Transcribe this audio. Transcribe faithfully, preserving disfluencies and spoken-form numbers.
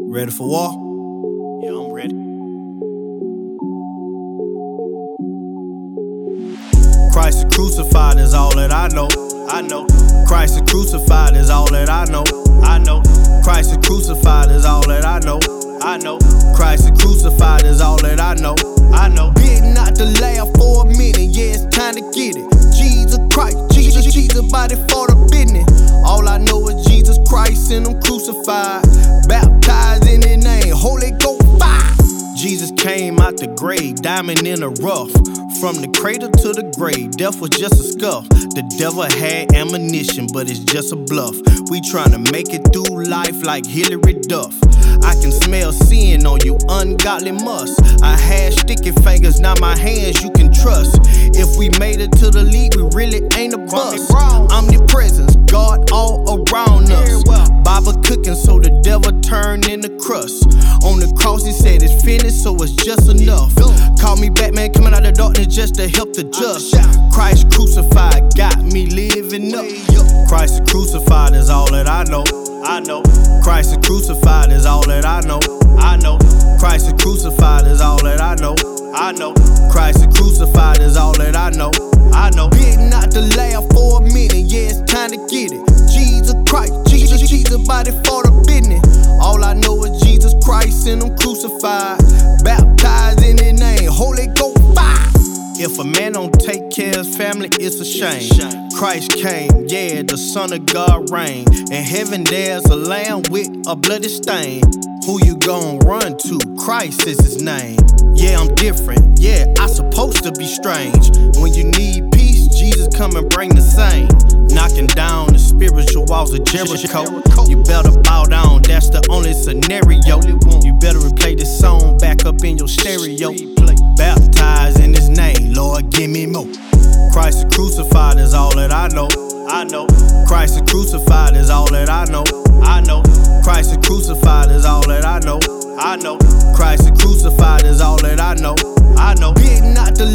Ready for war? Yeah, I'm ready. Christ is crucified is all that I know. I know. Christ is crucified is all that I know. I know. Christ is crucified is all that I know. I know. Christ is crucified is all that I know. I know. Bit not to laugh for a minute. Yeah, it's time to get it. Jesus Christ, Jesus, Jesus, body for the business. All I know is Jesus Christ and I'm crucified. Baptized in His name, Holy Ghost fire. Jesus came out the grave, diamond in the rough. From the cradle to the grave, death was just a scuff. The devil had ammunition, but it's just a bluff. We tryna make it through life like Hillary Duff. I can smell sin on you, ungodly must. I had sticky fingers, now my hands you can trust. If we made it to the league, we really ain't a bust. Omnipresence, God all around us. Bible cooking, so the devil turned into crust. On the cross, He said it's finished, so it's just enough. Call me Batman, coming out of darkness just to help the just. Christ crucified got me living up. Christ crucified is all that I know. I know. Christ is crucified is all that I know. I know. Christ is crucified is all that I know. I know. Christ is crucified is all that I know. I know. Bit not to laugh for a minute. Yeah, it's time to get it. Jesus Christ, Jesus, Jesus, body for the business. All I know is Jesus Christ and I'm crucified. Baptized in His name, Holy Ghost fire. If a man don't take care of his family, it's a shame. Christ came, yeah, the Son of God reigned. In heaven there's a lamb with a bloody stain. Who you gon' run to? Christ is His name. Yeah, I'm different, yeah, I supposed to be strange. When you need peace, Jesus come and bring the same. Knocking down the spiritual walls of Jericho. You better bow down, that's the only scenario. You better replay this song back up in your stereo. Baptized in His name, Lord, give me more. Christ is crucified is all that I know. I know. Christ is crucified is all that I know. I know. Christ is crucified is all that I know. I know. Christ is crucified is all that I know. I know. Bit not to